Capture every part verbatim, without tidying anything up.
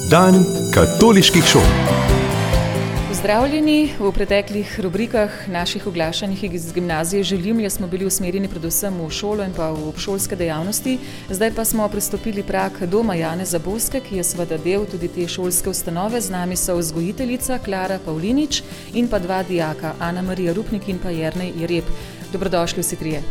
Dan katoliških šol. Pozdravljeni. V preteklih rubrikah naših oglašanjih iz gimnazije Želimlje smo bili usmerjeni predvsem v šolo in pa v obšolske dejavnosti. Zdaj pa smo prestopili prag doma Janeza Boske, ki je seveda del tudi te šolske ustanove. Z nami so vzgojiteljica Klara Pavlinič in pa dva dijaka, Ana Marija Rupnik in pa Jernej Jereb. Dobrodošli vsi trije.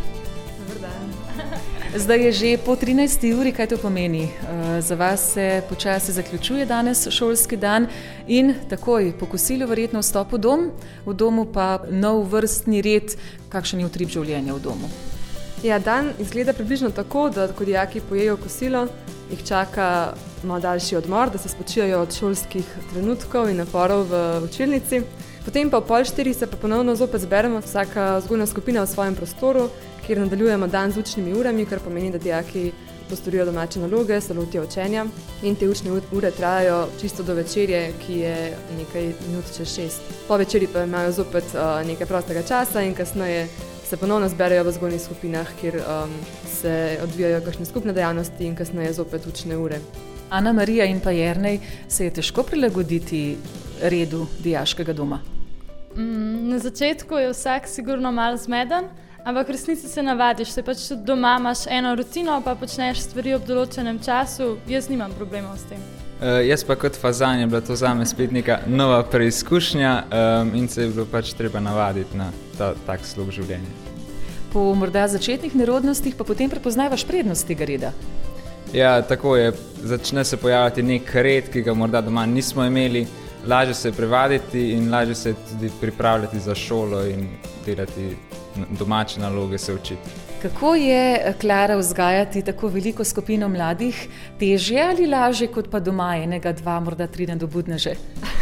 Zdaj je že po trinajsti uri, kaj to pomeni? Za vas se počasi zaključuje danes šolski dan in takoj po kosilu verjetno vstop v dom, v domu pa nov vrstni red. Kakšen je utrip življenja v domu? Ja, dan izgleda približno tako, da ko dijaki pojejo kosilo, jih čaka malo daljši odmor, da se spočijajo od šolskih trenutkov in naporov v učilnici. Potem pa v pol štirih se pa ponovno zopet zberemo, vsaka vzgojna skupina v svojem prostoru, kjer nadaljujemo dan z učnimi urami, kar pomeni, da dijaki postorijo domače naloge, se lotijo učenja in te učne ure trajajo čisto do večerje, ki je nekaj minut čez šest. Po večerji pa imajo zopet uh, nekaj prostega časa in kasneje se ponovno zberejo v vzgojnih skupinah, kjer um, se odvijajo kakšne skupne dejavnosti in kasneje zopet učne ure. Ana Marija in pa Jernej, se je težko prilagoditi redu dijaškega doma? Mm, na začetku je vsak sigurno malo zmeden, ampak v resnici se navadiš, se pač tudi doma imaš eno rutino, pa počneš stvari ob določenem času, jaz nimam problemov s tem. Uh, jaz pa kot fazan je bila to zame spet neka nova preizkušnja um, in se je bilo pač treba navaditi na ta tak slog življenja. Po morda začetnih nerodnostih pa potem prepoznavaš prednost tega reda? Ja, tako je. Začne se pojavljati nek red, ki ga morda doma nismo imeli, lažje se privaditi in lažje se tudi pripravljati za šolo in delati domače naloge, se učiti. Kako je, Klara, vzgajati tako veliko skupino mladih? Težje ali lažje kot pa doma enega, dva, morda tri nadobudneže?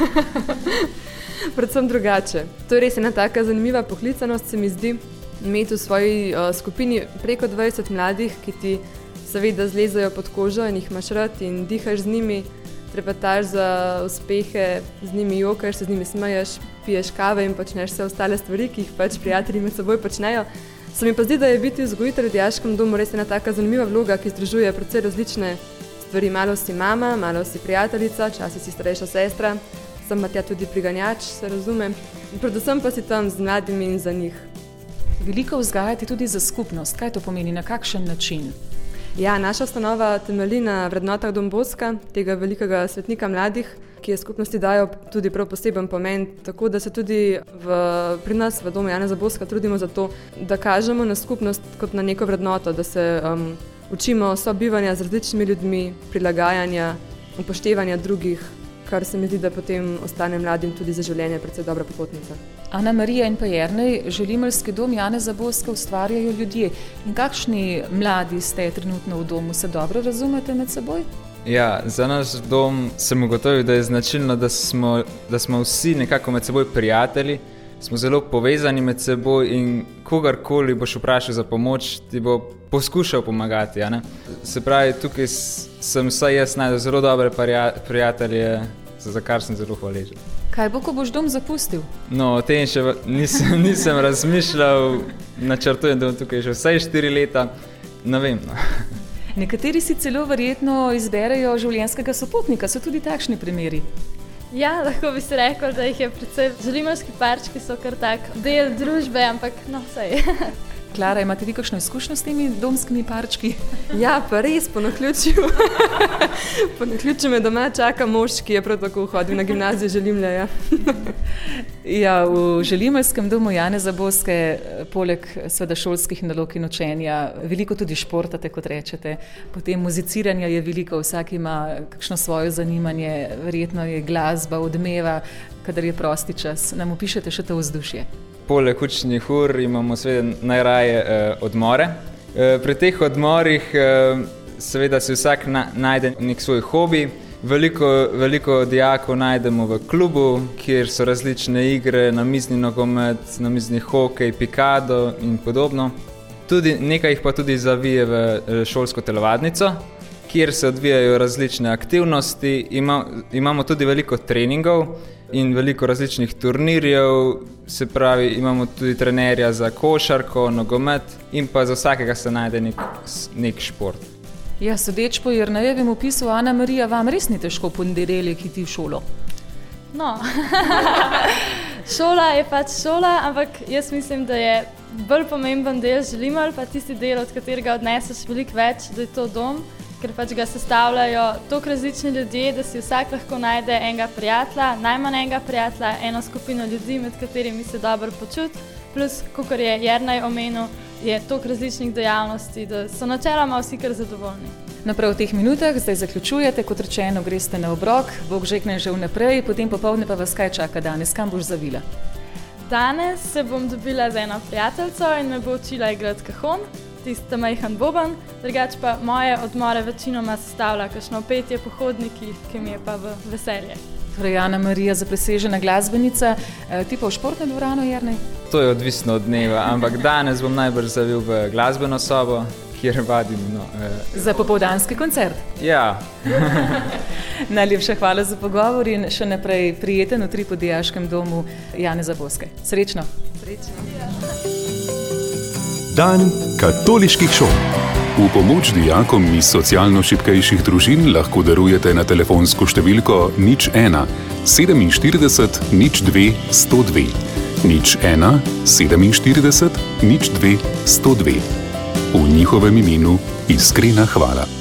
Predvsem drugače. To je res ena taka zanimiva poklicanost, se mi zdi, imeti v svoji uh, skupini preko dvajset mladih, ki ti seveda zlezajo pod kožo in jih imaš rad in dihaš z njimi, trepetaš za uspehe, z njimi jokaš, se z njimi smeješ, piješ kave in počneš vse ostale stvari, ki jih pač prijatelji med seboj počnejo. Se mi pa zdi, da je biti vzgojitelj v dijaškem domu res ena taka zanimiva vloga, ki združuje precej različne stvari. Malo si mama, malo si prijateljica, včasih si starejša sestra, sem pa tja tudi priganjač, se razume. In predvsem pa si tam z mladimi in za njih. Veliko vzgajati tudi za skupnost. Kaj to pomeni, na kakšen način? Ja, naša ustanova temelji na vrednotah Dom Boska, tega velikega svetnika mladih, ki je skupnosti dajo tudi prav poseben pomen, tako da se tudi v, pri nas v Domu Janeza Boska trudimo za to, da kažemo na skupnost kot na neko vrednoto, da se um, učimo sobivanja z različnimi ljudmi, prilagajanja, upoštevanja drugih, kar se mi zdi, da potem ostane mladim tudi za življenje precej dobra popotnica. Ana Marija in pa Jernej, Želimeljski dom Janeza Boska ustvarjajo ljudje. In kakšni mladi ste trenutno v domu? Se dobro razumete med seboj? Ja, za naš dom sem ugotovil, da je značilno, da smo, da smo vsi nekako med seboj prijatelji, smo zelo povezani med seboj in kogarkoli boš vprašal za pomoč, ti bo poskušal pomagati. Ja, ne? Se pravi, tukaj sem vsaj jaz najdel zelo dobre prijatelje, za kar sem zelo hvaležen. Kaj bo, ko boš dom zapustil? No, o tem še nisem, nisem razmišljal, načrtujem, da bom tukaj že vsaj štiri leta, ne vem. No. Nekateri si celo verjetno izberejo življenjskega sopotnika, so tudi takšni primeri. Ja, lahko bi se rekel, da jih je predvsem želimeljski parčki so kar tak del družbe, ampak no, saj. Klara, imate vi kakšno izkušnjo s temi domskimi parčki? Ja, pa res, po naključju. Po naključju me doma čaka mož, ki je prav tako hodil na gimnazijo Želimlje. Ja. Ja, v Želimeljskem domu Janeza Boske, poleg seveda šolskih nalog in učenja, veliko tudi športate, kot rečete. Potem muziciranja je veliko, vsak ima kakšno svoje zanimanje, verjetno je glasba, odmeva, kadar je prosti čas. Nam opišete še to vzdušje? Poleg učnih ur imamo seveda najraje eh, odmore. Eh, pri teh odmorih eh, seveda si vsak na, najde nek svoj hobi. Veliko, veliko dijakov najdemo v klubu, kjer so različne igre, namizni nogomet, namizni hokej, pikado in podobno. Tudi, nekaj jih pa tudi zavije v šolsko telovadnico, kjer se odvijajo različne aktivnosti. Ima, imamo tudi veliko treningov in veliko različnih turnirjev, se pravi, imamo tudi trenerja za košarko, nogomet in pa za vsakega se najde nek, nek šport. Ja, sodeč po Jernejevem opisu, Ana Marija, vam res ni težko ponedeljek iti v šolo? No, šola je pač šola, ampak jaz mislim, da je bolj pomemben del želimelj, pa tisti del, od katerega odneseš veliko več, da je to dom, ker pač ga sestavljajo toliko različni ljudje, da si vsak lahko najde enega prijatelja, najmanj enega prijatelja, eno skupino ljudi, med katerimi se dobro počuti, plus, kakor je Jernej omenil, je toliko različnih dejavnosti, da so načeloma vsi kar zadovoljni. No, prav v teh minutah zdaj zaključujete, kot rečeno, greste na obrok, Bog žekne že vnaprej, potem popoldne pa vas kaj čaka danes, kam boš zavila? Danes se bom dobila z eno prijateljico in me bo učila igrati kajon, tisti majhen boben, drugače pa moje odmore večinoma sestavlja kakšno petje po hodnikih, ki mi je pa v veselje. Torej, Ana Marija, zapresežena glasbenica, ti pa v športno dvorano, Jernej? To je odvisno od dneva, ampak danes bom najbrž zavil v glasbeno sobo, kjer vadim. No, eh. Za popoldanski koncert? Ja. Najlepša hvala za pogovor in še naprej prijeten utrip v Dijaškem domu Janeza Boske. Srečno! Srečno! Dan katoliških šol. V pomoč dijakom iz socialno šibkejših družin lahko darujete na telefonsko številko nič ena sedeminštirideset nič dve sto dve. Nič ena sedeminštirideset nič dve sto dve. V njihovem imenu iskrena hvala.